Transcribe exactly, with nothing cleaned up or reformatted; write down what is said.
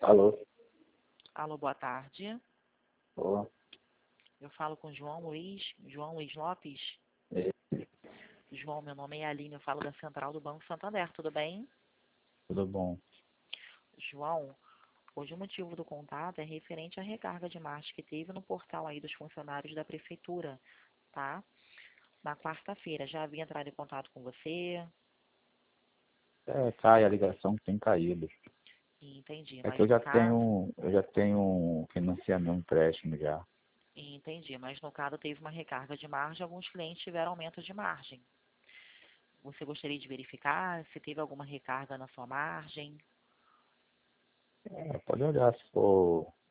Alô? Alô, boa tarde. Ô, Eu falo com João Luiz, João Luiz Lopes. é, João, meu nome é Aline, eu falo da Central do Banco Santander, tudo bem? tudo bom? João, hoje o motivo do contato é referente à recarga de margem que teve no portal aí dos funcionários da Prefeitura, tá? Na quarta-feira, já havia entrado em contato com você? É, cai a ligação tem caído. Entendi, É que mas eu no já caso, tenho, eu já tenho um financiamento, um empréstimo já. entendi, mas no caso teve uma recarga de margem, alguns clientes tiveram aumento de margem. Você gostaria de verificar se teve alguma recarga na sua margem? É, pode olhar se for